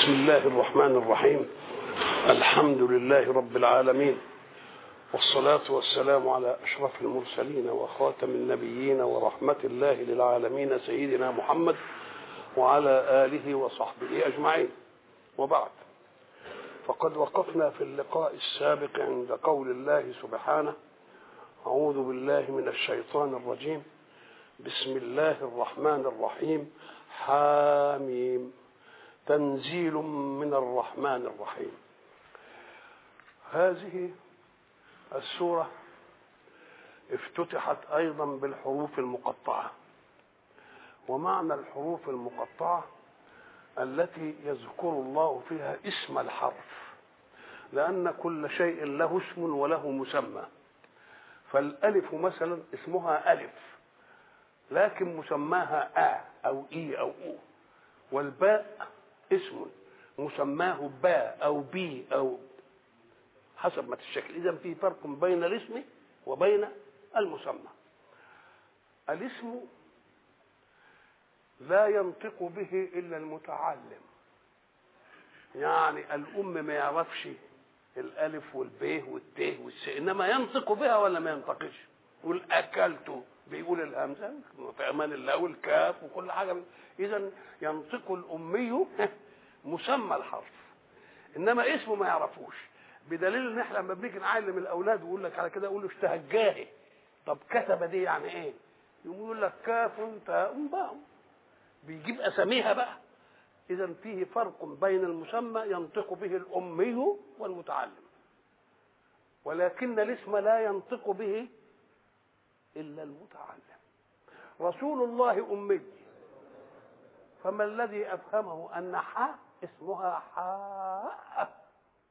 بسم الله الرحمن الرحيم. الحمد لله رب العالمين، والصلاة والسلام على أشرف المرسلين وخاتم النبيين ورحمة الله للعالمين سيدنا محمد وعلى آله وصحبه أجمعين. وبعد، فقد وقفنا في اللقاء السابق عند قول الله سبحانه: أعوذ بالله من الشيطان الرجيم، بسم الله الرحمن الرحيم، حاميم، تنزيل من الرحمن الرحيم. هذه السورة افتتحت أيضا بالحروف المقطعة، ومعنى الحروف المقطعة التي يذكر الله فيها اسم الحرف، لأن كل شيء له اسم وله مسمى. فالألف مثلا اسمها ألف، لكن مسماها آ أو إي أو أو، والباء اسم مسماه باء أو بي أو حسب ما الشكل. إذن في فرق بين الاسم وبين المسمى. الاسم لا ينطق به إلا المتعلم، يعني الأم ما يعرفش الألف والب والت والس، إنما ينطق بها ولا ما ينطقش. يقول أكلت، بيقول الهمزة في أمان الله، والكاف وكل حاجة. إذن ينطق الأمي مسمى الحرف، إنما اسمه ما يعرفوش. بدليل إن إحنا لما بنيجي نعلم الأولاد ويقول لك على كده، يقول له اشتهجاه. طب كتب دي يعني إيه؟ يقول لك كاف تاء باء، بيجيب أساميها بقى. إذن فيه فرق بين المسمى ينطق به الأمي والمتعلم، ولكن الاسم لا ينطق به إلا المتعلم. رسول الله أمي، فما الذي أفهمه أن حاء اسمها حاء،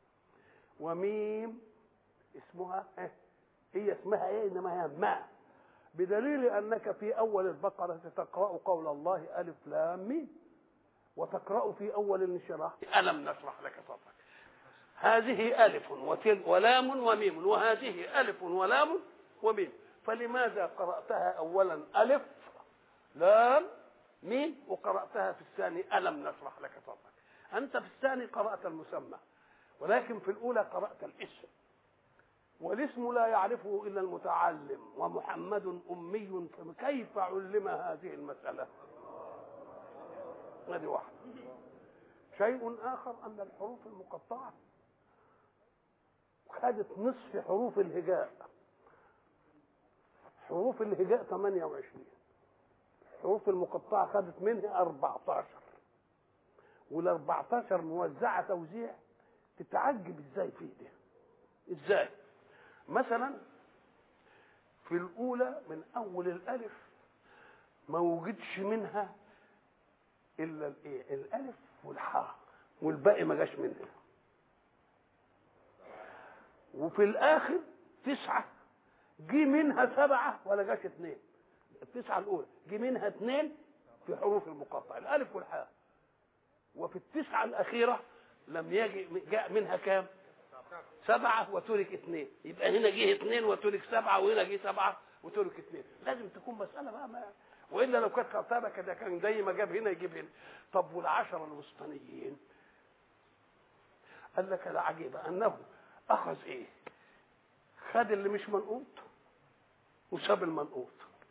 وميم اسمها هي اسمها ايه؟ انما هي ماء. بدليل انك في اول البقره تقرا قول الله الف لام ميم، وتقرا في اول الانشراح الم نشرح لك صدرك. هذه الف ولام وميم، وهذه الف ولام وميم. فلماذا قراتها اولا الف لام ميم، وقراتها في الثاني الم نشرح لك صدرك؟ انت في الثاني قرات المسمى، ولكن في الأولى قرأت الاسم، والاسم لا يعرفه إلا المتعلم، ومحمد أمي، فكيف علم هذه المسألة؟ هذه واحدة. شيء آخر أن الحروف المقطعة خدت نصف حروف الهجاء. حروف الهجاء 28، الحروف المقطعة خدت منها 14، وال14 موزعة توزيع تتعجب ازاي فيه ده. ازاي؟ مثلا في الاولى من اول الالف ما وجدش منها الا الايه؟ الالف والحاء، والباقي ما جاش منها. وفي الاخر 9 جه منها 7 ولا جاش 2. التسعة الاولى جه منها 2 في حروف المقطع، الالف والحاء. وفي التسعة الاخيره لم جاء منها كام؟ 7 وترك 2. يبقى هنا جه 2 وترك 7، وهنا جه 7 وترك 2. لازم تكون مسألة بقى والا لو كانت خطابة كده كان زي ما جاب هنا يجيب هنا. طب وال10 الوسطانيين؟ قال لك العجيب انه اخذ ايه؟ خد اللي مش منقوط وساب المنقوط،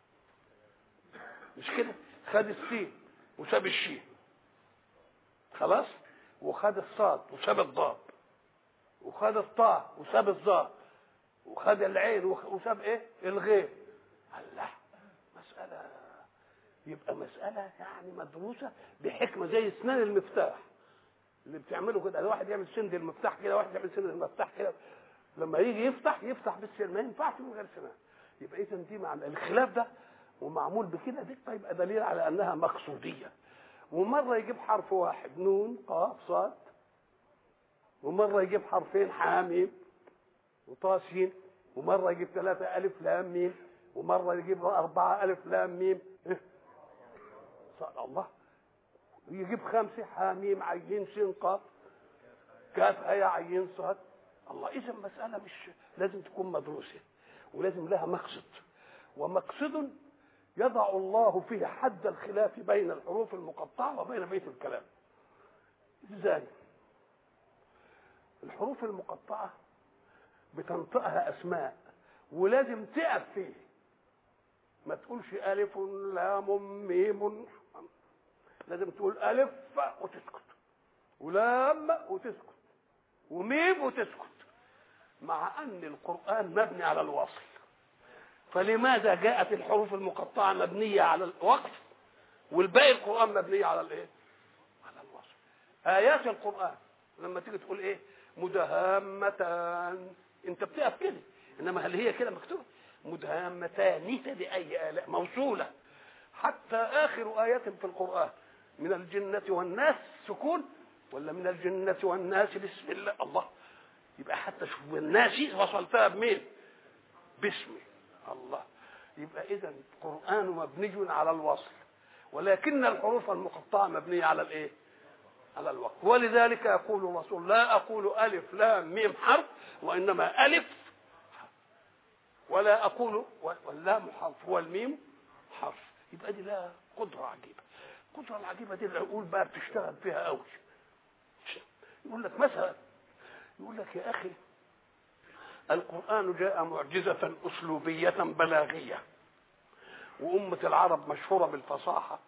مش كده؟ خد السين وساب الشين، خلاص؟ وخد الصاد وساب الضاد، وخد الطاء وساب الظاء، وخد العين وساب ايه؟ الغين. الله، مسألة، يبقى مسألة يعني مدروسة بحكمة، زي اسنان المفتاح اللي بتعمله كده. الواحد يعمل سند المفتاح كده، واحد يعمل سند المفتاح كده، لما يجي يفتح بالسن ما ينفعش من غير سنان. يبقى اذا دي معنى الخلاف ده ومعمول بكده، دي يبقى دليل على انها مقصودية. ومرة يجيب حرف واحد نون قاف صاد، ومرة يجيب حرفين حاميم وطاسين، ومرة يجيب 3 ألف لام ميم، ومرة يجيب 4 ألف لام ميم. صلى الله. يجيب 5 حاميم عين سين قاف كاف هيا عين صاد. الله، إذا مسألة مش لازم تكون مدروسة، ولازم لها مقصد، ومقصد يضع الله فيه حد الخلاف بين الحروف المقطعة وبين بيت الكلام. ازاي؟ الحروف المقطعه بتنطقها اسماء ولازم تقف فيه، ما تقولش الف لام ميم، لازم تقول الف وتسكت ولام وتسكت وميم وتسكت، مع ان القران مبني على الوصل. فلماذا جاءت الحروف المقطعه مبنيه على الوقف والباقي القران مبنيه على الايه؟ على الوصل. ايات القران لما تيجي تقول ايه؟ مدهامتان، انت بتقف كده، انما هل هي كده مكتوبه؟ مدهامتان بأي آلاء، موصوله. حتى اخر ايات في القران من الجنه والناس سكون، ولا من الجنه والناس بسم الله، الله. يبقى حتى شوف الناس وصلتها بمين؟ باسمي الله. يبقى اذا القران مبني على الوصل، ولكن الحروف المقطعه مبنيه على الايه؟ على الوقت. ولذلك يقول الرسول لا اقول الف لام ميم حرف وانما الف، ولا اقول واللام حرف والميم حرف. يبقى دي لها قدره عجيبه. القدره العجيبه دي العقول بقى بتشتغل فيها قوي. يقول لك مثلا، يقول لك يا اخي القرآن جاء معجزة أسلوبية بلاغية، وأمة العرب مشهورة بالفصاحة،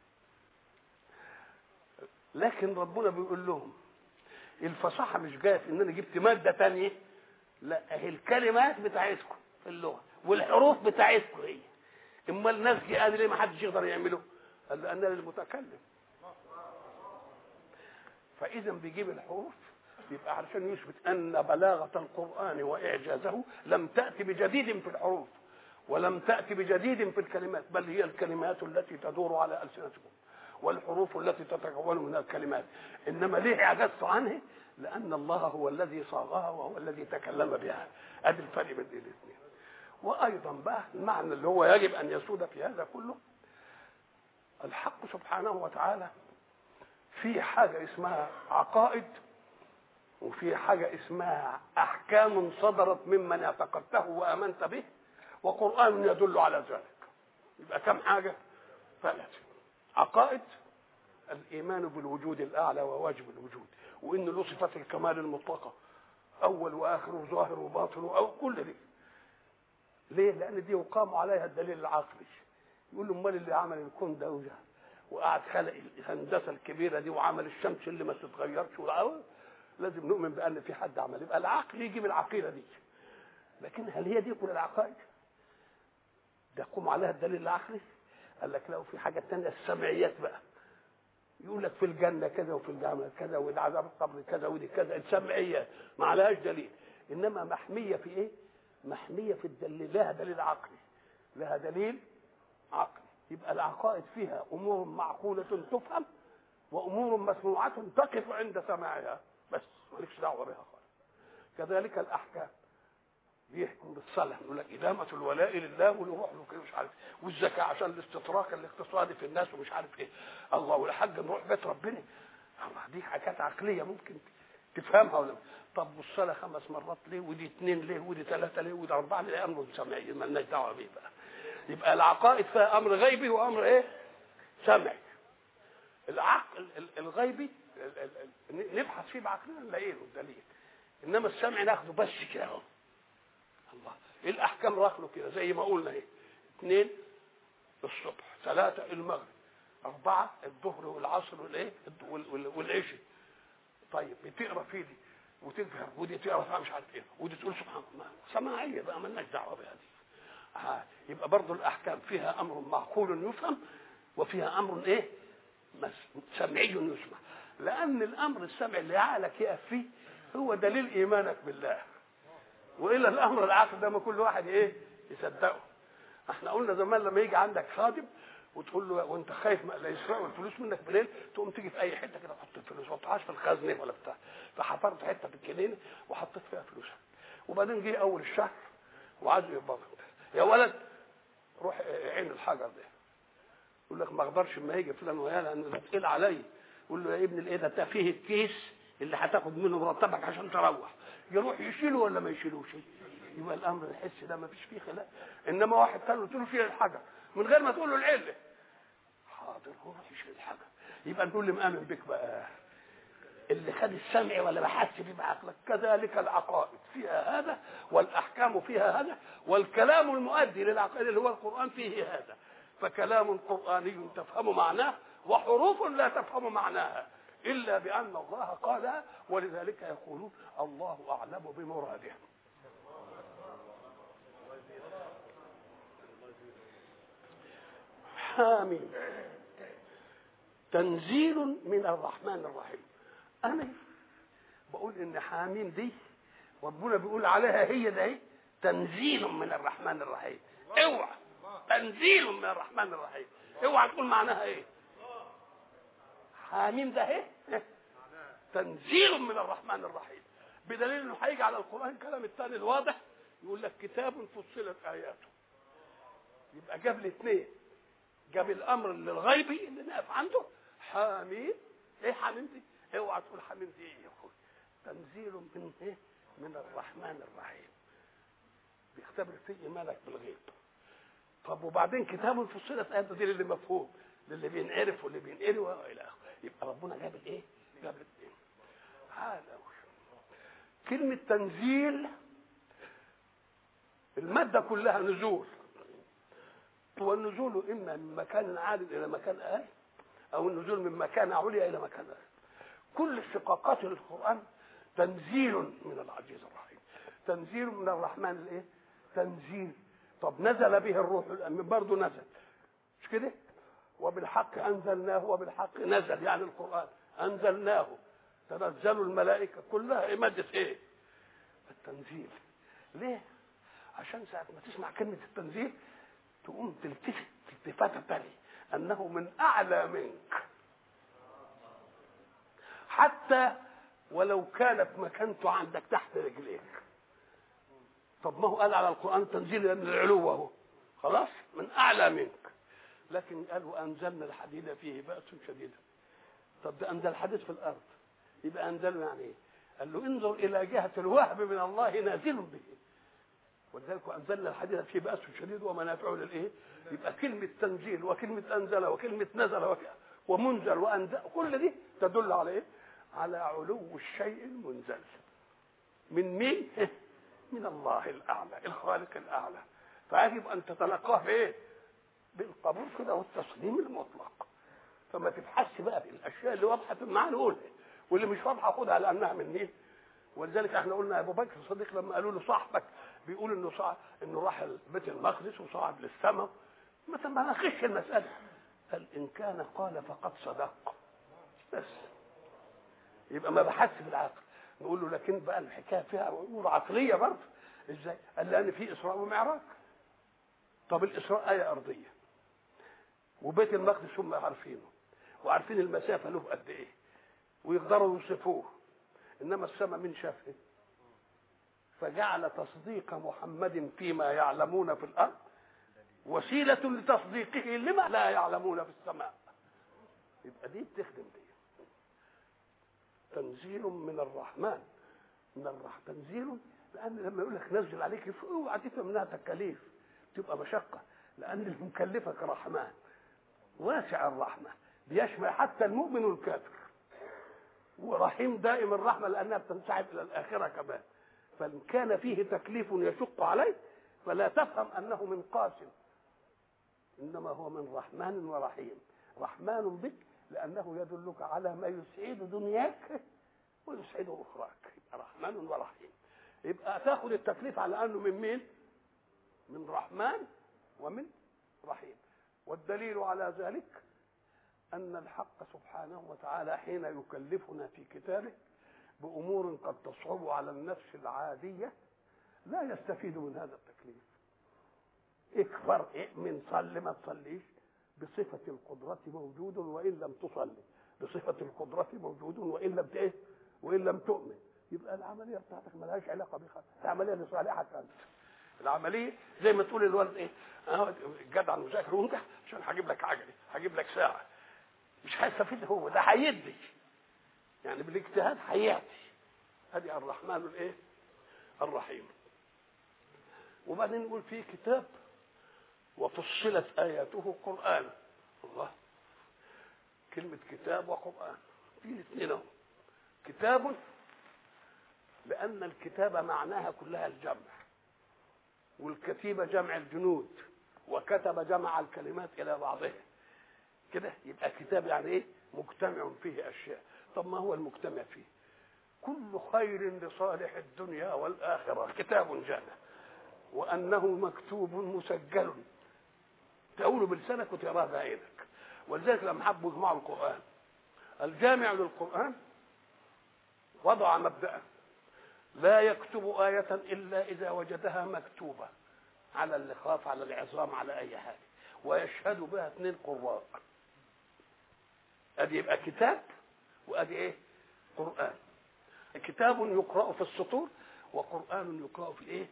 لكن ربنا بيقول لهم الفصاحة مش جاية في إن أنا جبت مادة تانية، لا، هي الكلمات بتاعتكم في اللغة والحروف بتاعتكم هي. إما الناس دي قال ليه ما حدش يقدر يعمله؟ قال لأن أنا المتكلم. فإذا بيجيب الحروف يبقى علشان يثبت أن بلاغة القرآن وإعجازه لم تأتي بجديد في الحروف ولم تأتي بجديد في الكلمات، بل هي الكلمات التي تدور على ألسنتكم والحروف التي تتكون من الكلمات. إنما ليه عجزت عنه؟ لأن الله هو الذي صاغها وهو الذي تكلم بها. أدي الفرق بين الاثنين. وأيضا بقى المعنى اللي هو يجب أن يسود في هذا كله، الحق سبحانه وتعالى في حاجة اسمها عقائد، وفي حاجة اسمها أحكام صدرت ممن اعتقدته وآمنت به، وقرآن يدل على ذلك. يبقى كم حاجة؟ 3. عقائد، الإيمان بالوجود الأعلى وواجب الوجود، وإن له صفات الكمال المطلقة، أول وآخر وظاهر وباطن أو كل دي. ليه؟ لأن دي يقام عليها الدليل العقلي. يقول له امال اللي عمل الكون ده وقعد خلق الهندسة الكبيرة دي وعمل الشمس اللي ما تتغيرش لازم نؤمن بأن في حد عمل. يبقى العقل يجيب العقيدة دي. لكن هل هي دي كل العقائد؟ ده يقوم عليها الدليل العقلي؟ قال لك لا، وفي حاجة تانية، السمعيات بقى. يقول لك في الجنة كذا وفي الجنة كذا والعذاب القبر كذا ودي كذا، السمعيات ما عليهاش دليل، إنما محمية في إيه؟ محمية في الدليل، لها دليل عقلي، لها دليل عقلي. يبقى العقائد فيها أمور معقولة تفهم وأمور مسموعة تقف عند سماعها، بس مالكش دعوة بها خالص. كذلك الأحكام، بيحكم بالصلاة يقول لك إدامة الولاء لله ويروح له كده مش عارف، والزكاة عشان الاستطراق الاقتصادي في الناس ومش عارف إيه، الله والحج نروح بيت ربنا، الله دي حاجات عقلية ممكن تفهمها ولا. طب والصلاة 5 مرات ليه؟ ودي 2 ليه؟ ودي 3 ليه؟ ودي 4 ليه؟ أمر سمعي مالناش دعوة بيه بقى. يبقى العقائد فيها أمر غيبي وأمر إيه؟ سمعي. العقل الغيبي نبحث فيه بعقلنا نلاقيه له دليل، انما السمع ناخده بس كده اهو. الله الاحكام راخله كده زي ما قلنا ايه، 2 الصبح، 3 المغرب، 4 الظهر والعصر والايه والعشاء. طيب بتقرا في دي وتفهم ودي تقرا فيها مش عارف ايه ودي تقول سبحان الله، سماعيه بقى مالناش دعوه بها دي. يبقى برضه الاحكام فيها امر معقول يفهم وفيها امر ايه؟ سمعي يسمع. لأن الأمر السمعي اللي عقلك يقف فيه هو دليل إيمانك بالله، وإلا الأمر العقل ده ما كل واحد إيه يصدقه. احنا قلنا زمان لما يجي عندك خادم وتقول له وأنت خايف لا يسرقوا الفلوس منك بالليل، تقوم تيجي في أي حتة كده تحط الفلوس، ما تحطهاش في الخزنة ولا بتاع، فحفرت حتة في الكنينة وحطيت فيها فلوسها. وبعدين جه أول الشهر وعايز يقبض، يا ولد روح عين الحجر ده. يقول لك ما اقدرش اما يجي فلان ويا لان تقيل عليا. يقول له يا ابن الايه ده فيه الكيس اللي هتاخد منه مرتبك عشان تروح، يروح يشيله ولا ما يشيلوش؟ يبقى الامر الحسي ده ما فيش فيه خلاف. انما واحد ثاني قلت له شيل الحجر من غير ما تقول له العله، حاضر هو يشيل الحجر. يبقى نقول له مآمن بك بقى، اللي خد السمع ولا بحث فيه بعقلك. كذلك العقائد فيها هذا، والاحكام فيها هذا، والكلام المؤدي للعقائد اللي هو القران فيه هذا. فكلام قراني تفهم معناه، وحروف لا تفهم معناها الا بان الله قالها، ولذلك يقولون الله اعلم بمراده. حامين تنزيل من الرحمن الرحيم. انا بقول ان حامين دي ربنا بيقول عليها هي ده ايه؟ تنزيل من الرحمن الرحيم. اوعى تنزيل من الرحمن الرحيم، اوعى تقول معناها ايه. حامين ده ايه؟ تنزيل من الرحمن الرحيم، بدليل انه هيجي على القران الكلام الثاني الواضح يقول لك كتاب فصلت اياته. يبقى جاب الاثنين، جاب الامر للغيبي اللي نقف عنده حامين. ايه حامين دي؟ اوعى تقول حامين دي ايه يا اخوي. تنزيل من ايه؟ من الرحمن الرحيم، بيختبر فيه ايمانك بالغيب. طب وبعدين كتاب فصلت اياته دي اللي مفهوم، للي بينعرف واللي بينقري والى اخره. يبقى ربنا جاب الايه؟ جاب الاثنين. هذا كلمه تنزيل الماده كلها نزول، والنزول اما من مكان عال الى مكان اقل، او النزول من مكان عليا الى مكان اقل. كل اشتقاقات القران تنزيل من العزيز الرحيم، تنزيل من الرحمن الايه؟ تنزيل. طب نزل به الروح الامين برضه نزل، مش كده؟ وبالحق انزلناه وبالحق نزل، يعني القران انزلناه تنزل الملائكه كلها ماده ايه؟ التنزيل. ليه؟ عشان ساعه ما تسمع كلمه التنزيل تقوم تلتفت التفاته تاني انه من اعلى منك، حتى ولو كانت مكانته عندك تحت رجليك. طب ما هو قال على القران تنزيل من العلو اهو، خلاص من اعلى منك. لكن قال وانزلنا الحديد فيه باس شديد. طب ده انزل الحديد في الارض، يبقى انزله يعني ايه؟ قال له انظر الى جهه الوهب من الله نازل به، ولذلك وانزلنا الحديد فيه باس شديد ومنافع للايه؟ يبقى كلمه تنزيل وكلمه انزل وكلمه نزل ومنزل وانزل كل دي تدل على ايه؟ على علو الشيء المنزل. من مين؟ من الله الاعلى، الخالق الاعلى. فيجب ان تتلقاه بايه؟ بالقبول كده والتسليم المطلق. فما تبحثش بقى في الاشياء اللي واضحه في المعنى قولها، واللي مش واضحه خدها على انها من مين. ولذلك احنا قلنا ابو بكر الصديق لما قالوا له صاحبك بيقول انه راح بيت المقدس وصعد للسماء، ما ناقشش المساله. قال ان كان قال فقد صدق بس، يبقى ما بحثش بالعقل. نقول له لكن بقى الحكايه فيها امور عقليه برضه. ازاي؟ قال لان في اسراء ومعراج. طب الاسراء ايه ارضيه، وبيت المقدس هم عارفينه وعارفين المسافه له قد ايه ويقدروا يوصفوه، انما السماء من شافه. فجعل تصديق محمد فيما يعلمون في الارض وسيله لتصديقه لما لا يعلمون في السماء. يبقى دي بتخدم دي. تنزيل من الرحمن، تنزيل. لان لما يقول لك نزل عليك اوعى تفهم منها تكاليف تبقى مشقه، لان اللي مكلفك رحمن واسع الرحمه بيشمل حتى المؤمن والكافر، ورحيم دائم الرحمه لانها بتنسحب الى الاخره كمان. فان كان فيه تكليف يشق عليه فلا تفهم انه من قاسم، انما هو من رحمن ورحيم. رحمن بك لانه يدلك على ما يسعد دنياك ويسعد اخراك، يبقى رحمن ورحيم. يبقى تاخذ التكليف على انه من مين؟ من رحمن ومن رحيم. والدليل على ذلك ان الحق سبحانه وتعالى حين يكلفنا في كتابه بامور قد تصعب على النفس العاديه لا يستفيد من هذا التكليف. اكفر، اؤمن، صل، ما تصليش، بصفه القدره موجود وان لم تصلي، بصفه القدره موجود وان لم ايه؟ وان لم تؤمن. يبقى العمليه بتاعتك ما لهاش علاقه بها، العمليه لصالحك انت. العمليه زي ما تقول الولد ايه؟ جدع مذاكر وانجح عشان هجيب لك عجله، هجيب لك ساعه. مش هيستفيد هو، ده هيدي يعني بالاجتهاد هيعطي. ادي الرحمن الايه؟ الرحيم. وبعدين نقول فيه كتاب وفصلت اياته قرآن. الله، كلمه كتاب وقرآن في الاثنين اهو. كتاب لأن الكتابة معناها كلها الجمع، والكتيبة جمع الجنود، وكتب جمع الكلمات إلى بعضها كده. يبقى كتاب يعني إيه؟ مجتمع فيه أشياء. طب ما هو المجتمع فيه؟ كل خير لصالح الدنيا والآخرة كتاب جاء، وأنه مكتوب مسجل تقوله بلسانك وتقراه بعينك. ولذلك لما حبوا يجمعوا القرآن، الجامع للقرآن وضع مبدأ: لا يكتب آية إلا إذا وجدها مكتوبة على اللخاف، على العظام، على أي حاجة، ويشهد بها 2 قراء. أدي يبقى كتاب، وأدي إيه؟ قرآن. كتاب يقرأ في السطور، وقرآن يقرأ في الإيه؟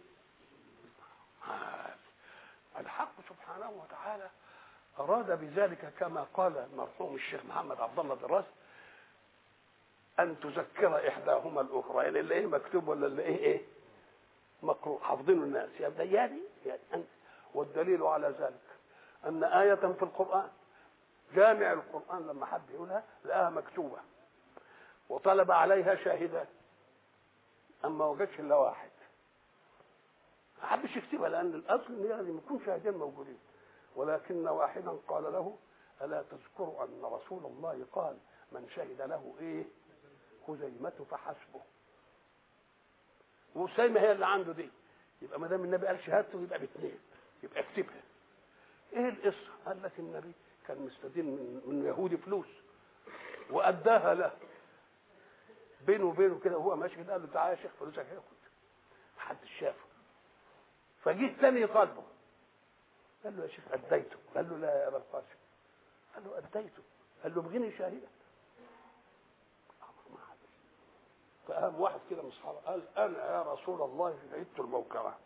الحق سبحانه وتعالى أراد بذلك كما قال المرحوم الشيخ محمد عبد الله دراس: أن تذكر إحداهما الأخرى، يعني اللي إيه مكتوب ولا اللي إيه مقروء حافظينه الناس. يبقى يعني والدليل على ذلك أن آية في القرآن جامع القرآن لما حب يقولها لقاها مكتوبة وطلب عليها شاهدان، أما وجدش إلا واحد، ما حبش يكتبها لأن الأصل إن لازم يكون شاهدين موجودين. ولكن واحدا قال له: ألا تذكر أن رسول الله قال: من شهد له إيه؟ خزيمة فحسبه. وسيمة هي اللي عنده دي، يبقى ما دام النبي قال شهادته يبقى ب2، يبقى اكتبها. ايه القصه؟ قال لك النبي كان مستدين من يهودي فلوس واداها له، بينه وبينه كده وهو ماشي قال له: تعالى يا شيخ فلوسك هاخد. محدش شافه، فجيت ثاني يطالبه، قال له: يا شيخ اديته. قال له: لا يا ابا القاسم. قال له: اديته. قال له: ابغيني شاهدا. فقام واحد كده من الصحابه قال: انا يا رسول الله شهدت الموقعه.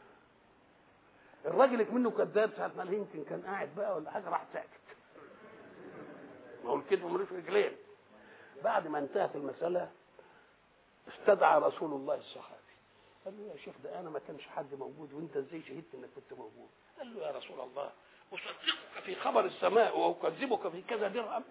الراجل منه كذاب، ساعه ما يمكن كان قاعد بقى ولا حاجه راح ساكت، ما هو الكذب ملوش رجلين. بعد ما انتهت المساله استدعى رسول الله الصحابي، قال له: يا شيخ ده انا ما كانش حد موجود، وانت ازاي شهدت انك كنت موجود؟ قال له: يا رسول الله اصدقك في خبر السماء واكذبك في كذا درهم؟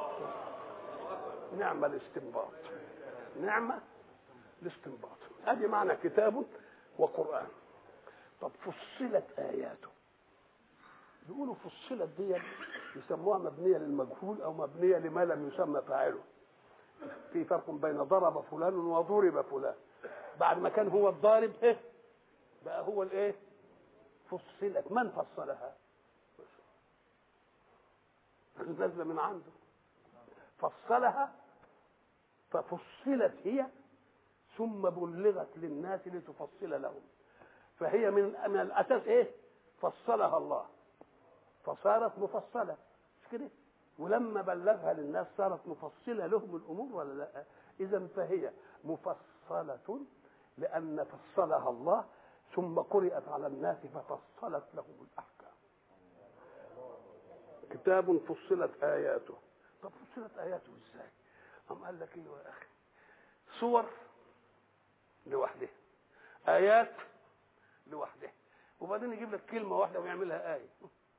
نعم الاستنباط، نعم الاستنباط. هذه معنى كتاب وقرآن. طب فصلت آياته، بيقولوا فصلت دي يسموها مبنية للمجهول أو مبنية لما لم يسمى فاعله. في فرق بين ضرب فلان وضرب فلان. بعد ما كان هو الضارب إيه بقى هو الإيه؟ فصلت. من فصلها؟ نزل من عنده فصلها، ففصلت هي ثم بلغت للناس لتفصل لهم. فهي من الأساس إيه؟ فصلها الله فصارت مفصلة، مش كده؟ ولما بلغها للناس صارت مفصلة لهم الأمور ولا لا؟ إذا فهي مفصلة لأن فصلها الله ثم قرأت على الناس ففصلت لهم الأحكام. كتاب فصلت آياته. طب فصلت آياته إزاي؟ هم قال لك: إيه يا أخي؟ صور لوحدها، آيات لوحدها، وبعدين يجيب لك كلمة واحدة ويعملها آية.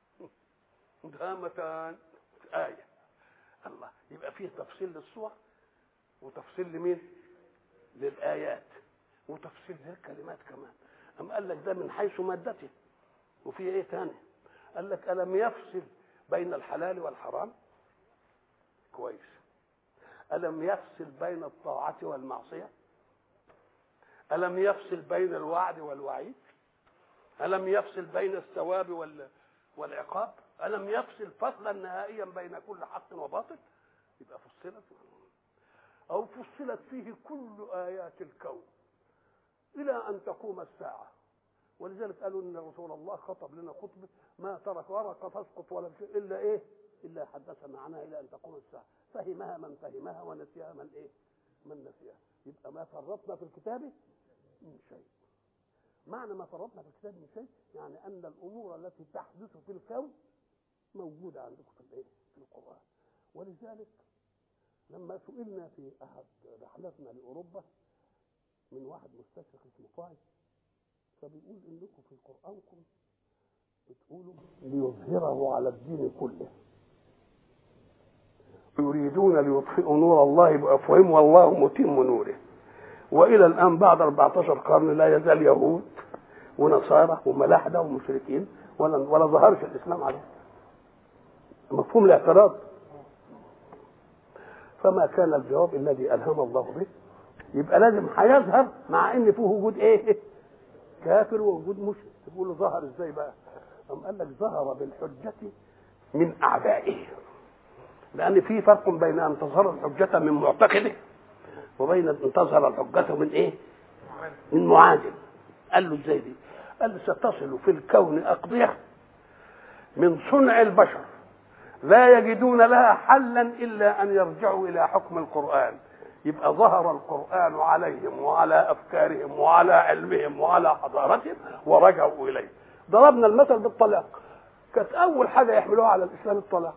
دامتان آية. الله، يبقى فيه تفصيل للصور وتفصيل لمين؟ للآيات، وتفصيل للكلمات كمان. أم قال لك ده من حيث مادته. وفي إيه تاني؟ قال لك: ألم يفصل بين الحلال والحرام؟ كويس. ألم يفصل بين الطاعة والمعصية؟ ألم يفصل بين الوعد والوعيد؟ ألم يفصل بين الثواب والعقاب؟ ألم يفصل فصلا نهائيا بين كل حق وباطل؟ يبقى فصلت. أو فصلت فيه كل آيات الكون إلى أن تقوم الساعة. ولذلك قالوا إن رسول الله خطب لنا خطبة ما ترك ورقة تسقط ولا شيء إلا إيه؟ إلا حدثنا عنها إلى أن تقوم الساعة. فهمها من فهمها ونسيها من إيه؟ من نسيها. يبقى ما فرطنا في الكتاب من شيء. معنى ما فرطنا في الكتاب من شيء يعني أن الأمور التي تحدث في الكون موجودة عندكم في الإيه؟ في القرآن. ولذلك لما سئلنا في أحد رحلاتنا لأوروبا من واحد مستشرق اسمه طاي، فبيقول إنكم في قرآنكم بتقولوا ليظهره على الدين كله، يريدون ليطفئوا نور الله بأفواههم والله متم نوره. وإلى الآن بعد 14 قرن لا يزال يهود ونصارى وملاحدة ومشركين ولا ظهرش الإسلام عليه. مفهوم الاعتراض. فما كان الجواب الذي ألهم الله به، يبقى لازم هيظهر مع ان فيه وجود ايه؟ كافر ووجود مشرك. تقول له ظهر ازاي بقى؟ قال لك ظهر بالحجة من اعدائه، لان في فرق بين ان تظهر الحجة من معتقده وبين ان تظهر الحجة من ايه؟ من معادل. قال له ازاي دي؟ قال له ستصل في الكون اقضية من صنع البشر لا يجدون لها حلا الا ان يرجعوا الى حكم القرآن. يبقى ظهر القرآن عليهم وعلى أفكارهم وعلى علمهم وعلى حضارتهم ورجعوا إليه. ضربنا المثل بالطلاق، كانت أول حاجة يحملوها على الإسلام الطلاق،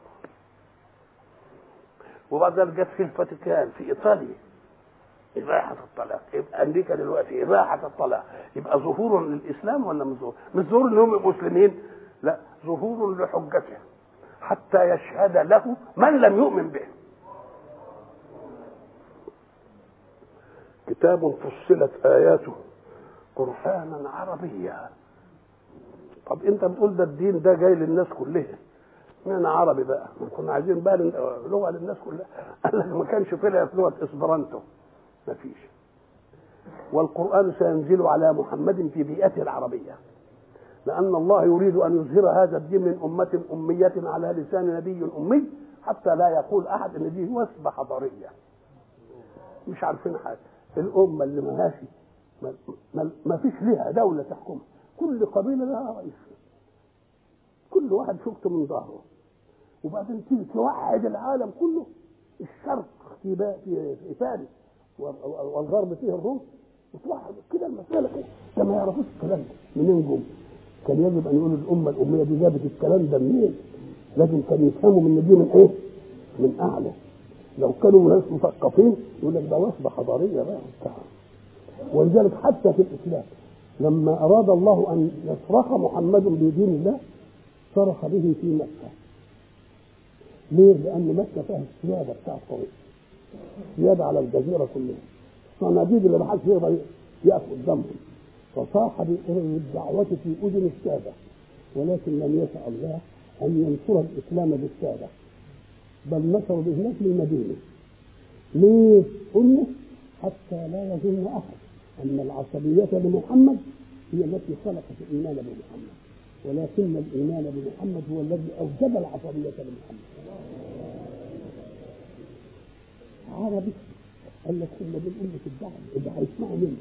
وبعد ذلك جت في الفاتيكان في إيطاليا إباحة الطلاق. يبقى أمريكا دلوقتي إباحة الطلاق. يبقى ظهور للإسلام ولا مش ظهور؟ مش ظهور إنهم مسلمين، لا، ظهور لحجته حتى يشهد له من لم يؤمن به. كتاب فصلت آياته قرآنا عربيا. طب انت بتقول ده الدين ده جاي للناس كلها، معنى عربي بقى؟ كنا عايزين بقى لغة للناس كلها. قال لك ما كانش طلعت لغة اسبرانتو، ما فيش. والقرآن سينزل على محمد في بيئته العربية، لأن الله يريد أن يظهر هذا الدين من أمة أمية على لسان نبي أمي، حتى لا يقول أحد إن دي وثبة حضارية مش عارفين حاجة. الأمة اللي ما فيش لها دولة تحكمها، كل قبيلة لها رئيس، كل واحد شفته من ظهره، وبعدين تيجي توحد العالم كله. الشرق في فارس والغرب فيه الروس، وتوحد كده المسألة كده. ده ما يعرفوش الكلام ده منين جم. كان يجب أن يقولوا الأمة الأمية دي جابت الكلام ده منين؟ لازم كانوا يفهموا من دي من إيه؟ من أعلى. لو كانوا ناس مثقفين يقول لك ده وثبة حضارية بقى. ولذلك حتى في الإسلام لما أراد الله أن يصرخ محمد بدين الله صرخ به في مكة. ليه؟ لأن مكة فيها السيادة بتاع الطريق، سيادة على الجزيرة كلها، صناديق اللي ما حدش يقدر يقف قدامهم. فصاح بالدعوة في أذن السادة، ولكن لم يشاء الله أن ينصر الإسلام بالسادة، بل نصر بهناك للمدينة. ليه؟ قلنا حتى لا يظن أحد أن العصبية لمحمد هي التي خلقت الإيمان بمحمد، ولكن الإيمان بمحمد هو الذي أوجب العصبية لمحمد. عربي قال لك هم دول أمة الدعوة اللي هيسمعوا منه،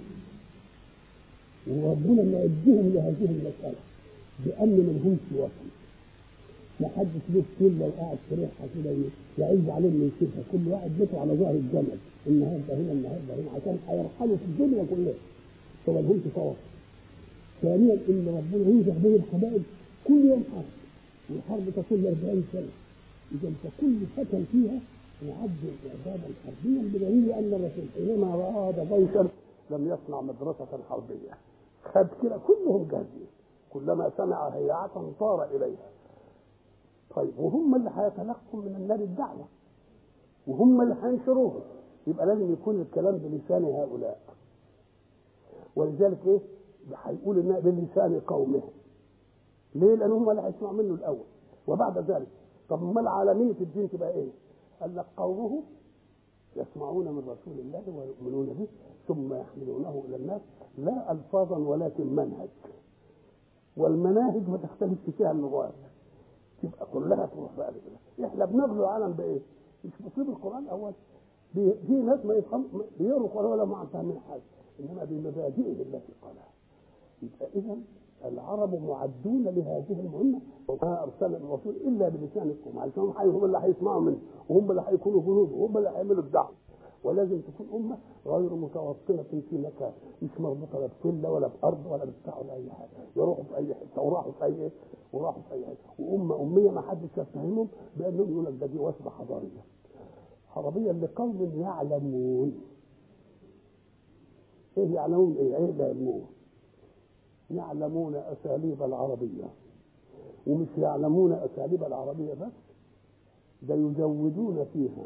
وربنا يوجههم لهذه المسألة بأن ما لهمش وطن، ما حدش له كل لو قاعد في ريحه كده يعز عليه من يشوفها، كل واحد بيته على ظهر الجمل، النهارده هنا النهارده هنا، عشان هيرحلوا في الدنيا كلها، فما لهمش توافق. ثانيا ان ربنا ينزح به القبائل كل يوم حرب، والحرب تكون 40 سنه، اذا فكل فتى فيها يعد اعدادا حربيا، بدليل ان الرسول حينما اراد جيشا لم يصنع مدرسه حربيه، خد كده كلهم جاهزين، كلما سمع هيعه طار اليها. طيب وهم اللي هيتلقوا من النار الدعوه، وهم اللي هينشروها، يبقى لازم يكون الكلام بلسان هؤلاء. ولذلك ايه هيقول انها بلسان قومه. ليه؟ لان هم اللي هيسمعوا منه الاول، وبعد ذلك طب ما العالميه الدين تبقى ايه؟ قال لك قومه يسمعون من رسول الله ويؤمنون به ثم يحملونه الى الناس، لا الفاظا ولكن منهج، والمناهج ما تختلفش فيها اللغات، تبقى كلها تروح بقى كده. احنا بنغزو العالم بايه؟ مش بنصيب القران اول، في ناس ما يفهم بيقروا القران ولا ما فاهمين حاجه، انما بمبادئه التي قالها. يبقى اذا العرب معدون لهذه المهمه، وما ارسل الرسول الا بلسان القوم، علشان هم اللي هيسمعوا منه، وهم اللي هيكونوا جنود، وهم اللي هيعملوا الدعوه. ولازم تكون امه غير متوطنه في مكان، مش مربوطه لا بسله ولا بارض ولا بتاع ولا اي حاجه، يروحوا في اي حته وراحوا في اي وراحوا في اي حته، وامه اميه ما حدش يفهمهم بانهم يقول لك دي وثبه حضاريه عربيه لقوم يعلمون. ايه يعلمون؟ ايه يعلمون؟ يعلمون اساليب العربيه، ومش يعلمون اساليب العربيه بس، ده يجودون فيها،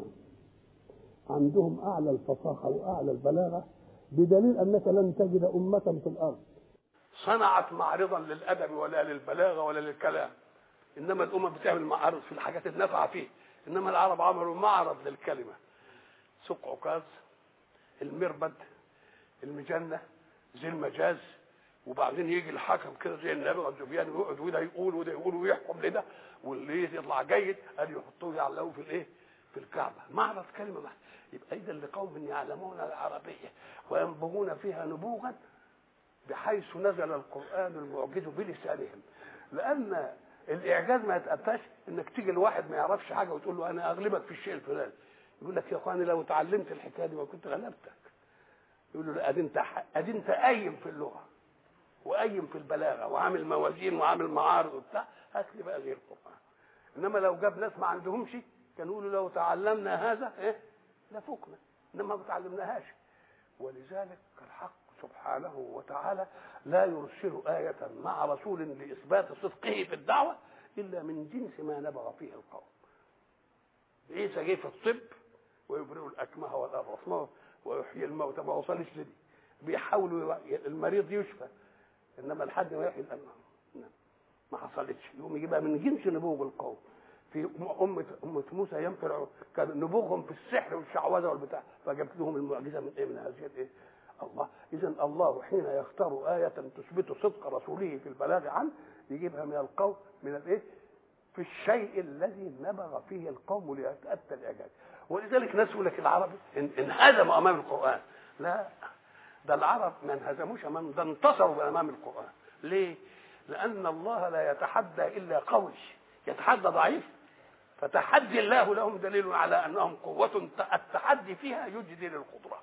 عندهم أعلى الفصاحة وأعلى البلاغة، بدليل أنك لن تجد أمة في الأرض صنعت معرضا للأدب ولا للبلاغة ولا للكلام، إنما الأمم بتعمل معارض في الحاجات النافعة فيه، إنما العرب عملوا معرض للكلمة، سوق عكاظ، المربد، المجنة، زي المجاز، وبعدين يجي الحكم كده زي النبي والزبيان ويقعد وده يقول وده يقول ويحكم لده، واللي يطلع جيد قال يحطوه يعلقوه في الايه؟ في الكعبه، معرض كلمه واحده. يبقى اذا لقوم يعلمون العربيه وينبغون فيها نبوغا، بحيث نزل القران المعجز بلسانهم. لان الاعجاز ما يتاتاش انك تيجي لواحد ما يعرفش حاجه وتقول له انا اغلبك في الشيء الفلاني، يقول لك يا اخواني لو اتعلمت الحكايه دي ما كنت غلبتك. يقول له لا، ادي انت قايم في اللغه وقايم في البلاغه وعامل موازين وعامل معارض وبتاع، هات لي بقى زي القران. انما لو جاب ناس ما عندهمش كانوا يقولوا لو تعلمنا هذا ايه لفوقنا، انما ما تعلمناهاش. ولذلك الحق سبحانه وتعالى لا يرسل آية مع رسول لإثبات صدقه في الدعوة إلا من جنس ما نبغى فيه القوم. عيسى جه في الطب ويبرئ الأكمه والأبرص ويحيي الموتى، ما وصلش لدي، بيحاولوا المريض يشفى، انما لحد ما يحيي ما حصلتش. يقوم يجيبها من جنس نبوغ القوم. في أمة موسى ينفع كان نبوغهم في السحر والشعوذة والبتاع، فجابت لهم المعجزة من ايه؟ من هذه الايه؟ الله. اذا الله حين يختار آية تثبت صدق رسوله في البلاغ عنه يجيبها من القوم، من الايه؟ في الشيء الذي نبغ فيه القوم ليتأتى الإعجاز. ولذلك ناس يقول لك العرب انهزموا امام القرآن. لا، ده العرب ما انهزموش امام، ده انتصروا امام القرآن. ليه؟ لأن الله لا يتحدى إلا قوي، يتحدى ضعيف، فتحدي الله لهم دليل على أنهم قوة التحدي فيها يجدي للقدرة.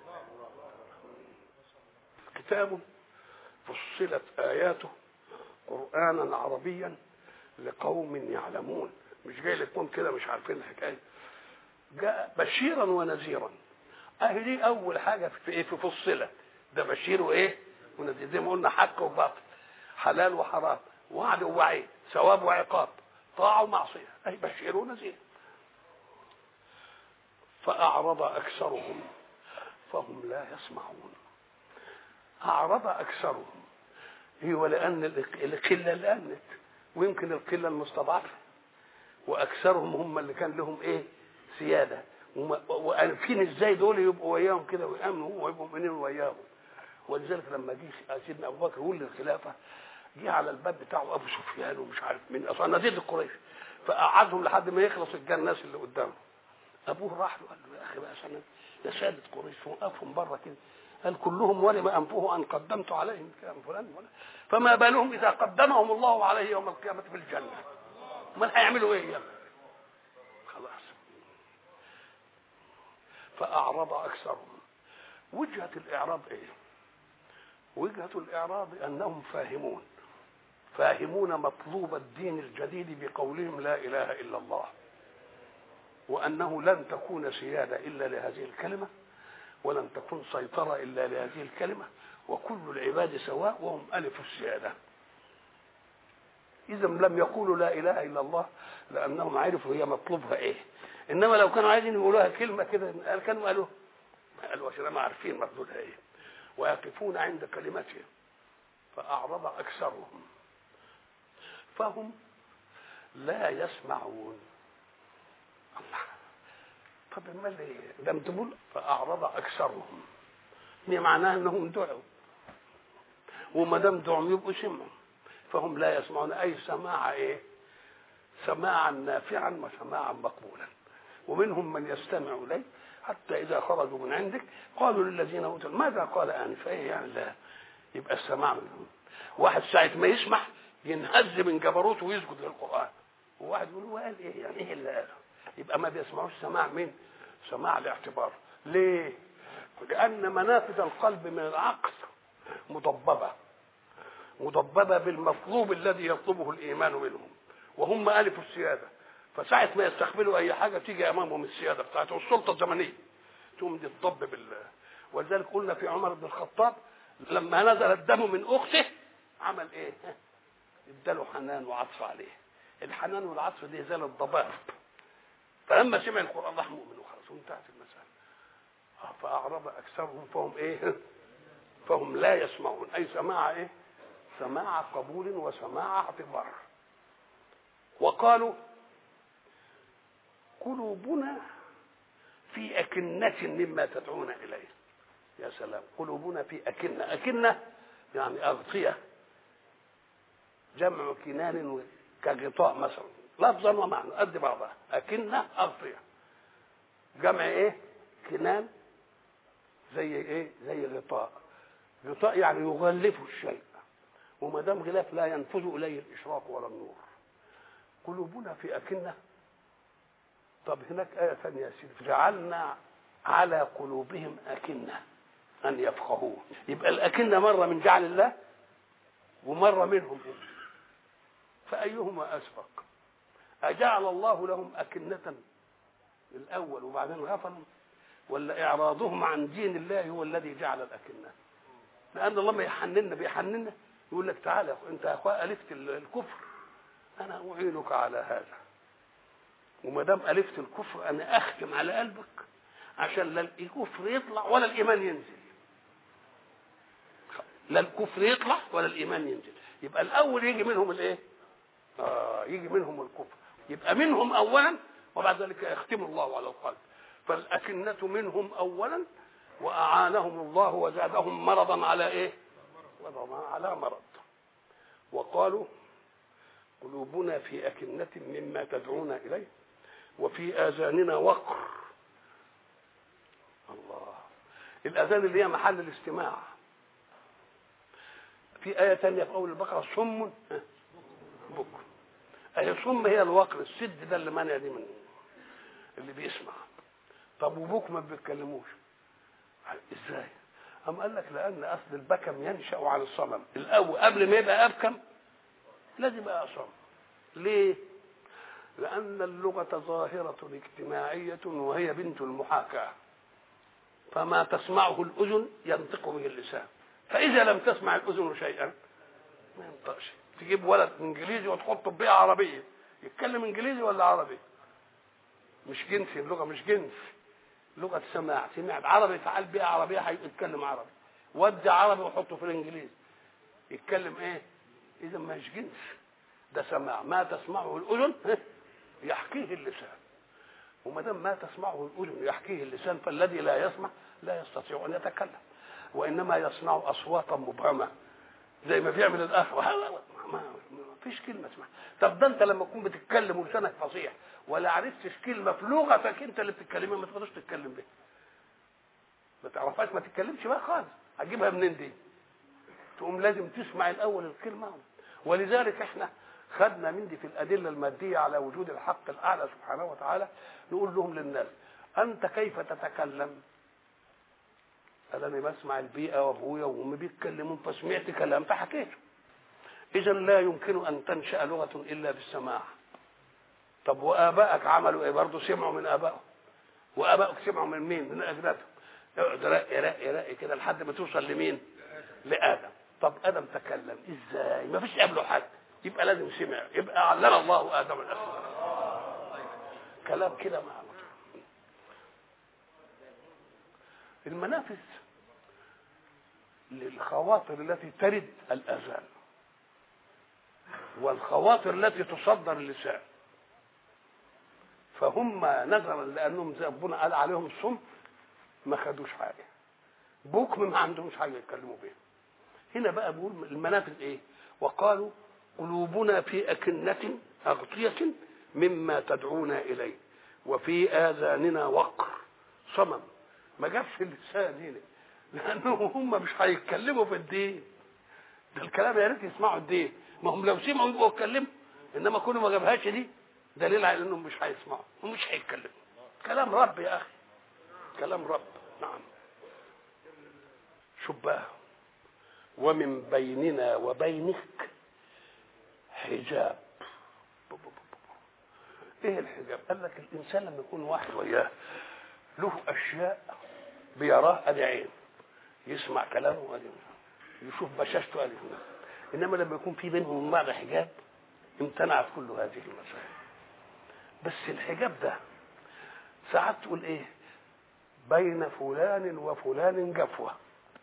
كتاب فصلت آياته قرآنا عربيا لقوم يعلمون، مش جاي لكم كده مش عارفين الحكاية. جاء بشيرا ونذيرا. دي أول حاجة في إيه؟ في فصلت، ده بشير وإيه؟ ونذير، زي ما قلنا حق وباطل، حلال وحرام، وعد ووعيد، ثواب وعقاب، طاعة ومعصية، أي بشير ونذير. فأعرض أكثرهم فهم لا يسمعون. أعرض أكثرهم، هو لأن القلة اللي أمنت، ويمكن القلة المستضعفة، وأكثرهم هم اللي كان لهم إيه؟ سيادة، وعارفين إزاي دول يبقوا وياهم كده ويأمنوا ويبقوا مؤمنين وياهم. ولذلك لما جه سيدنا أبو بكر يقول للخلافة، جه على الباب بتاعه أبو سفيان ومش عارف مين، أصلا نزيد القريش، فقعدهم لحد ما يخلص الناس اللي قدامه. أبوه راح له قال له يا أخي بقى عشان يا سادة قريش وقفهم بره كده، قال كلهم ولم أنفه أن قدمت عليهم كلام فلان ولا، فما بالهم إذا قدمهم الله عليه يوم القيامة في الجنة، امال هيعملوا إيه يعني؟ خلاص. فأعرض أكثرهم. وجهة الإعراض إيه؟ وجهة الإعراض أنهم فاهمون مطلوب الدين الجديد بقولهم لا إله إلا الله، وأنه لن تكون سيادة إلا لهذه الكلمة، ولن تكون سيطرة إلا لهذه الكلمة، وكل العباد سواء وهم ألف السيادة. إذا لم يقولوا لا إله إلا الله لأنهم عرفوا هي مطلوبها إيه، إنما لو كانوا عايزين يقولوها كلمة كده كانوا قالوا عشان ما عارفين مطلوبها إيه، ويقفون عند كلمتهم. فأعرض أكثرهم فهم لا يسمعون. الله، طب ما اللي لم تقول فأعرض أكثرهم، يعني معناها أنهم دعوا، وما دام دعوا يبقوا سمعوا، فهم لا يسمعون، أي سماع إيه؟ سماعا نافعا وسماعا مقبولا. ومنهم من يستمع إليه حتى إذا خرجوا من عندك قالوا للذين أوتوا ماذا قال آنفا، إيه يعني؟ لا، يبقى السماع منهم. واحد ساعة ما يسمع ينهز من جبروته ويسجد للقرآن، وواحد يقول هو قال إيه يعني؟ إيه اللي قاله؟ يبقى ما بيسمعوش سماع مين؟ سماع الاعتبار. ليه؟ لأن منافذ القلب من العقل مضببة بالمطلوب الذي يطلبه الإيمان منهم، وهم ألف السيادة، فساعة ما يستقبلوا أي حاجة تيجي أمامهم السيادة بتاعته والسلطة الزمنية تقوم دي تضب بالله. ولذلك قلنا في عمر بن الخطاب لما نزل الدم من أخته عمل إيه؟ اداله حنان وعطف عليه. الحنان والعطف دي زي الضباب، فلما سمع القرآن راح مؤمن وخلاص وانتهت المسألة. فأعرض أكثرهم فهم إيه؟ فهم لا يسمعون، أي سماع إيه؟ سماع قبول وسماع اعتبار. وقالوا قلوبنا في أكنة مما تدعون إليه. يا سلام، قلوبنا في أكنة. أكنة يعني أغطية، جمع كنان كغطاء مثلا، لفظا ومعنى قد بعضها. أكنة أغطية، جمع إيه؟ كنان، زي إيه؟ زي غطاء. غطاء يعني يغلف الشيء، وما دام غلاف لا ينفذ إليه الإشراق ولا النور. قلوبنا في أكنة. طب هناك آية ثانية يا سيدي، جعلنا على قلوبهم أكنة أن يفقهوه. يبقى الأكنة مرة من جعل الله ومرة منهم، فأيهما أسبق؟ أجعل الله لهم أكنة الأول وبعدين غفلوا، ولا إعراضهم عن دين الله هو الذي جعل الأكنة؟ لأن الله ما يحننا، بيحننا يقول لك تعالى يا أخو، أنت يا أخويا ألفت الكفر، أنا أعينك على هذا، وما دام ألفت الكفر أنا أختم على قلبك عشان لا الكفر يطلع ولا الإيمان ينزل. لا الكفر يطلع ولا الإيمان ينزل. يبقى الأول يجي منهم الإيه؟ يجي منهم الكفر، يبقى منهم أولا وبعد ذلك يختم الله على القلب. فالأكنة منهم أولا وأعانهم الله وزادهم مرضا على إيه؟ على مرض. وقالوا قلوبنا في أكنة مما تدعونا إليه وفي آذاننا وقر. الله، الآذان اللي هي محل الاستماع. في آية تانية في أول البقرة صم بكم. أي صم هي الوقر، السد ده اللي مانع دي من اللي بيسمع. طب وبكم ما بيتكلموش ازاي؟ أم قال لك لأن أصل البكم ينشأ عن الصمم. الأول قبل ما يبقى أبكم لازم يبقى أصم. ليه؟ لأن اللغة ظاهرة اجتماعية وهي بنت المحاكاة، فما تسمعه الأذن ينطق به اللسان، فإذا لم تسمع الأذن شيئا ما ينطقش. تجيب ولد إنجليزي وتحطه ببيئة عربية، يتكلم إنجليزي ولا عربي؟ مش جنسي، اللغة مش جنس، لغة سماع. سمع عربي تعال بيئة عربية هيتكلم عربي، ودي عربي وحطه في الإنجليزي يتكلم إيه؟ إذا ما مش جنس، ده سماع. ما تسمعه الأذن يحكيه اللسان، وما دام ما تسمعه الأذن يحكيه اللسان فالذي لا يسمع لا يستطيع أن يتكلم، وإنما يصنع أصواتا مبهمة زي ما بيعمل الآخر. ما فيش كلمة اسمها. طب ده أنت لما تكون بتتكلم ولسانك فصيح ولا عرفتش كلمة في لغتك أنت اللي بتتكلمها ما تقدرش تتكلم بيها، ما تعرفهاش ما تتكلمش بقى خالص. هتجيبها منين دي؟ تقوم لازم تسمع الأول الكلمة. ولذلك احنا خدنا من دي في الأدلة المادية على وجود الحق الأعلى سبحانه وتعالى. نقول لهم للناس أنت كيف تتكلم؟ قال أنا بسمع البيئة وأبويا وأمي بيتكلمون فسمعت كلام فحكيته. إذا لا يمكن أن تنشأ لغة إلا بالسماع. طب وآبائك عملوا إيه؟ برضه سمعوا من آبائهم، وآبائك سمعوا من مين؟ من أجدادهم. اقعد رقي رقي رقي كده لحد ما توصل لمين؟ لآدم. طب آدم تكلم إزاي؟ ما فيش قبله حد، يبقى لازم سمع، يبقى علم الله آدم الأسماء. كلام كده معنا. المنافذ للخواطر التي ترد الأذان والخواطر التي تصدر اللسان، فهم نظرا لأنهم زي ربنا قال عليهم صم ما خدوش حاجة، بكم ما عندهمش حاجة يتكلموا بيها. هنا بقى بقول المنافذ إيه؟ وقالوا قلوبنا في أكنة أغطية مما تدعونا إليه وفي آذاننا وقر. صمم، ما جابش اللسان هنا لأنهم هم مش هيتكلموا في الدين. ده الكلام يا ريت يسمعوا الدين، ما هم لو سمعوا يبقوا يتكلموا، إنما كل ما جابهاش دي دليل على إنهم مش هيسمعوا ومش هيتكلموا. كلام رب يا أخي، كلام رب. نعم. شوف بقى، ومن بيننا وبينك حجاب. ايه الحجاب؟ قال لك الانسان لما يكون واحد وياه له اشياء بيراه ادي عين، يسمع كلامه ادي، يشوف بشاشته ادي، انما لما يكون في بينهم وبين بعض حجاب امتنعت كل هذه المسائل. بس الحجاب ده ساعات تقول ايه بين فلان وفلان جفوه،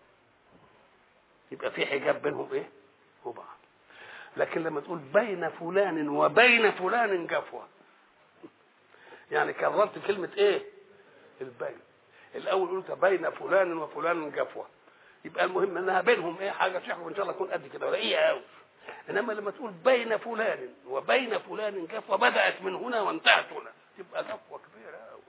يبقى في حجاب بينهم ايه وبعض. لكن لما تقول بين فلان وبين فلان جفوه، يعني كررت كلمه ايه البين. الاول قلت بين فلان وفلان جفوه، يبقى المهم انها بينهم ايه حاجه تحكم ان شاء الله تكون قد كده ولا ايه قوي. انما لما تقول بين فلان وبين فلان جفوه بدات من هنا وانتهت هنا، تبقى جفوه كبيره قوي،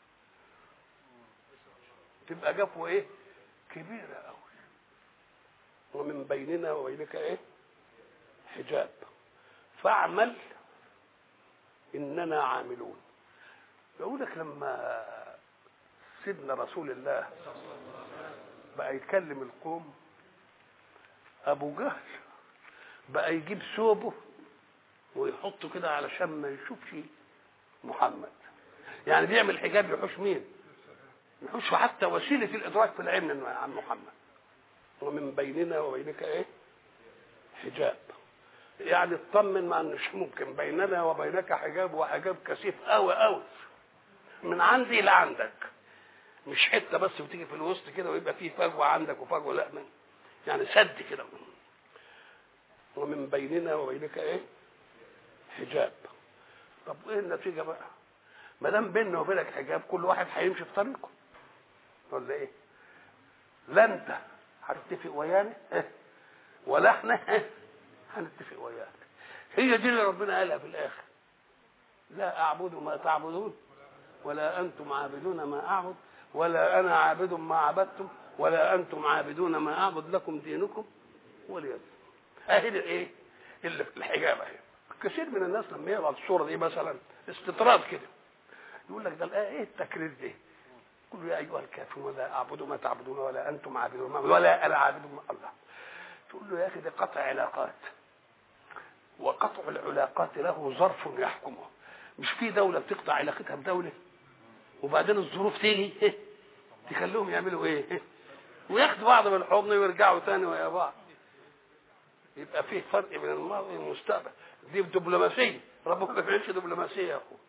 تبقى جفوه ايه كبيره قوي. ومن بيننا وبينك ايه حجاب فاعمل اننا عاملون. يقول لك لما سيدنا رسول الله بقى يتكلم القوم، ابو جهل بقى يجيب ثوبه ويحطه كده علشان ما يشوفش محمد، يعني بيعمل حجاب يحوش مين؟ يحوش حتى وسيله الادراك في العلم عن محمد. ومن بيننا وبينك ايه حجاب، يعني اطمن مع انه ممكن بيننا وبينك حجاب، وحجاب كثيف قوي قوي من عندي لعندك، مش حته بس بتيجي في الوسط كده ويبقى فيه فجوه عندك وفجوه، لا من يعني سد كده. ومن بيننا وبينك ايه حجاب. طب ايه النتيجه بقى؟ ما دام بيننا وبينك حجاب كل واحد هيمشي في طريقه ولا ايه؟ لا انت هتتفق ويانا ولا احنا هنتفق وياك. هي دي اللي ربنا قالها في الاخر، لا اعبد ما تعبدون ولا انتم عابدون ما اعبد ولا انا عابد ما عبدتم ولا انتم عابدون ما اعبد لكم دينكم ولي دين. اهي ايه اللي في الحجاب اهي. كثير من الناس لما يقرا الصوره دي مثلا استطراد كده يقول لك ده الايه ايه التكرير ده؟ قل يا ايها الكافرون ولا اعبد ما تعبدون ولا انتم عابدون ما ولا انا عابد ما الله. تقول له يا اخي ده قطع علاقات، وقطع العلاقات له ظرف يحكمه. مش في دوله بتقطع علاقتها بدوله وبعدين الظروف تيجي تخليهم يعملوا ايه وياخدوا بعض من الحضن ويرجعوا ثاني ويا بعض. يبقى فيه فرق بين الماضي والمستقبل. دي دبلوماسيه، ربنا ما بيعملش دبلوماسيه يا اخو.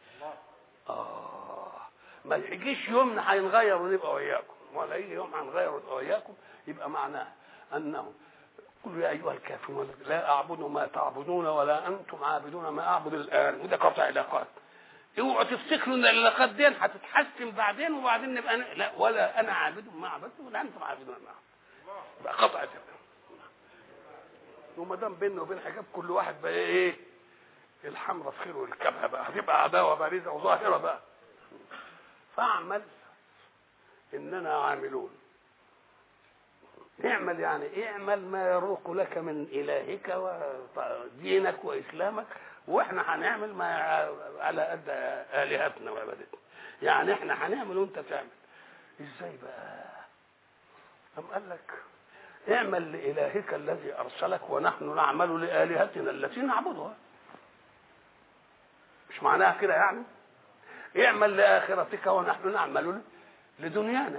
ما يجيش يوم هينغير ونبقى وياكم، ولا يجي يوم هنغير ونبقى وياكم. يبقى معناه انه قل يا ايها الكافرون لا اعبد ما تعبدون ولا انتم عابدون ما اعبد الان. وده قطع علاقات. اوعوا تفتكروا ان العلاقات دي هتتحسن بعدين وبعدين نبقى لا ولا انا عابد ما عبدتم ولا انتم عابدون ما عبدتم. بقى قطع علاقات. وما دام بيننا وبين حجاب كل واحد بقى ايه الحمرة في خير والكبهه بقى هتبقى عداوه بارزه وظاهره بقى. فاعمل اننا عاملون. اعمل يعني اعمل ما يروق لك من الهك ودينك واسلامك، واحنا هنعمل ما على قد الهتنا وعبادتنا. يعني احنا هنعمل وانت تعمل. ازاي بقى؟ أم قال لك اعمل لالهك الذي ارسلك ونحن نعمل لالهتنا التي نعبدها. مش معناها كده يعني اعمل لاخرتك ونحن نعمل لدنيانا.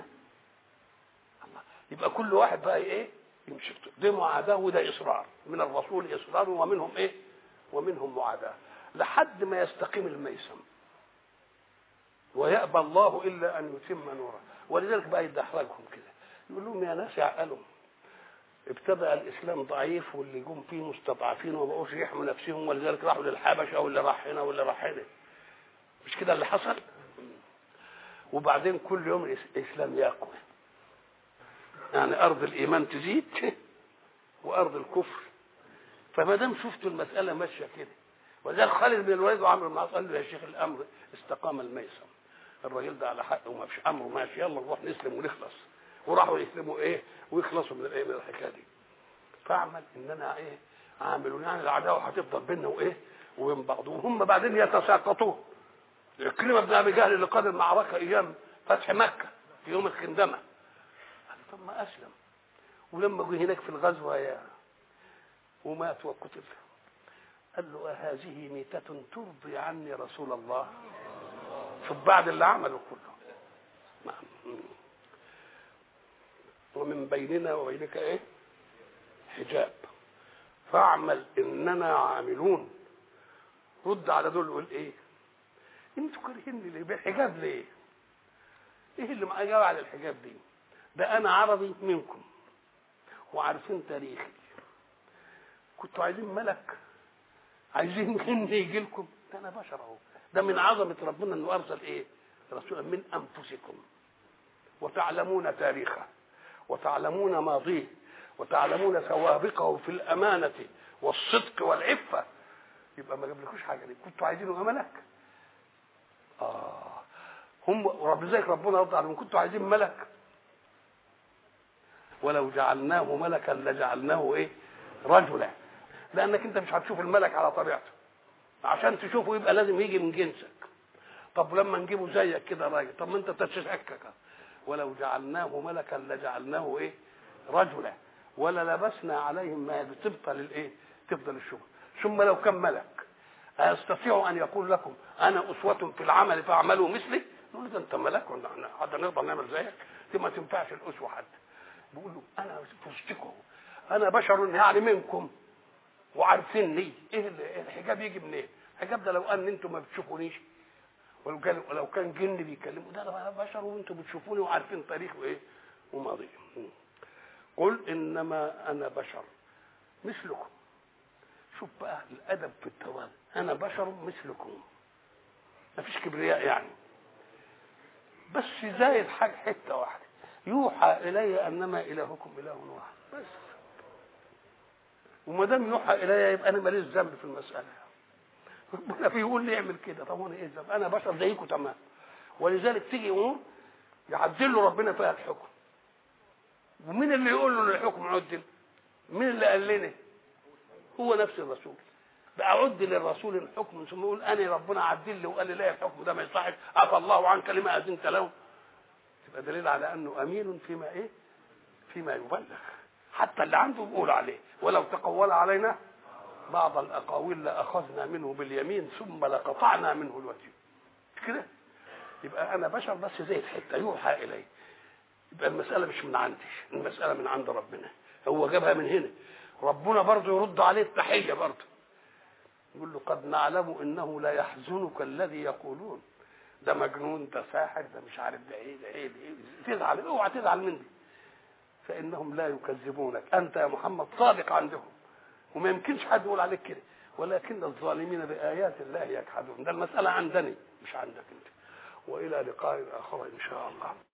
يبقى كل واحد بقى ايه يمشي. دي معاداه وده اصرار من الرسول، اصرار ومنهم ايه ومنهم معاداه لحد ما يستقيم الميسم ويأبى الله الا ان يتم نوره. ولذلك بقى يدحرجهم كده يقول لهم يا ناس يعقلوا، ابتدأ الاسلام ضعيف واللي جم فيه مستضعفين وما بقوش يحموا نفسهم، ولذلك راحوا للحبشه واللي راح هنا واللي راح هنا. مش كده اللي حصل؟ وبعدين كل يوم الاسلام يقوى، يعني ارض الايمان تزيد وارض الكفر. فما دام شفتوا المساله ماشيه كده، ولذلك خالد بن الوليد وعمرو بن العاص قال له يا شيخ الامر استقام الميسم، الراجل ده على حق وما فيش امره ماشي، يلا نروح نسلم ونخلص. وراحوا يسلموا ايه ويخلصوا من الايه من الحكايه دي. فاعمل اننا ايه عاملون، يعني العداوه هتفضل بيننا وايه وبين بعض. وهم بعدين يتساقطون. عكرمة بن ابي جهل اللي قاد المعركه ايام فتح مكه في يوم الخندمه قال طب ما اسلم، ولما جه هناك في الغزوه ومات وقتل قال له هذه ميتة ترضي عني رسول الله. شوف بعد اللي عمله كله. ومن بيننا وبينك ايه حجاب فاعمل اننا عاملون. رد على دول وقول ايه انتوا كارهيني ليه بالحجاب ليه؟ ايه اللي جاوب على الحجاب دي؟ ده انا عربي منكم وعارفين تاريخي، كنتوا عايزين ملك، عايزين جن يجي لكم؟ ده انا بشر اهو. ده من عظمه ربنا انه ارسل ايه؟ رسولا من انفسكم وتعلمون تاريخه وتعلمون ماضيه وتعلمون سوابقه في الامانه والصدق والعفه. يبقى ما جابلكوش حاجه دي، كنتوا عايزينه ملك؟ هم ذلك ربنا رد عليهم، كنتوا عايزين ملك ولو جعلناه ملكا لجعلناه ايه؟ رجلا. لانك انت مش هتشوف الملك على طبيعته، عشان تشوفه يبقى لازم يجي من جنسك. طب لما نجيبه زيك كده راجل، طب ما انت تتشكك. ولو جعلناه ملكا لجعلناه ايه؟ رجلا ولا لبسنا عليهم ما تبطل الايه؟ تفضل الشبهه. ثم لو كان ملك أستطيع أن يقول لكم أنا أسوة في العمل فاعملوا مثلي؟ نقول له أنت ملك ولا حتى نقدر نعمل زيك؟ دي ما تنفعش الأسوة حد. بيقول له أنا فستكم، أنا بشر يعني منكم وعارفيني. إيه الحجاب يجي منين؟ الحجاب ده لو أن أنتم ما بتشوفونيش، ولو كان جن بيكلموا، ده أنا بشر وأنتم بتشوفوني وعارفين تاريخ وإيه وماضي. قل إنما أنا بشر مثلكم. شوف بقى الادب في التواضع، انا بشر مثلكم، مفيش كبرياء يعني، بس زايد حاجه حته واحده، يوحى الي انما الهكم اله واحد بس. وما دام يوحى الي يبقى انا ماليش ذنب في المساله. ربنا بيقول لي اعمل كده، طب وانا ايه الذنب؟ انا بشر زيكم تمام. ولذلك تيجي امور يعدل له ربنا فيها الحكم، ومين اللي يقول له الحكم عدل؟ مين اللي قال لنا؟ هو نفس الرسول. بقى عد للرسول الحكم ثم يقول انا ربنا عدل لي وقال لي لا الحكم ده ما يصحش، عفى الله عنك لما اذنت له. تبقى دليل على انه امين فيما ايه؟ فيما يبلغ. حتى اللي عنده بيقول عليه ولو تقول علينا بعض الاقاويل لاخذنا منه باليمين ثم لقطعنا منه الوتين. كده يبقى انا بشر بس زي الحته يوحى الي. يبقى المساله مش من عندي، المساله من عند ربنا، هو جابها من هنا. ربنا برضه يرد عليه التحيه برضه، يقول له قد نعلم انه لا يحزنك الذي يقولون، ده مجنون، ده ساحر، ده مش عارف، ده ايه ده ايه ده ايه. تزعل، اوعى تزعل مني، فانهم لا يكذبونك، انت يا محمد صادق عندهم وما يمكنش حد يقول عليك كده، ولكن الظالمين بايات الله يجحدون. ده المساله عندني مش عندك انت. والى لقاء اخر ان شاء الله.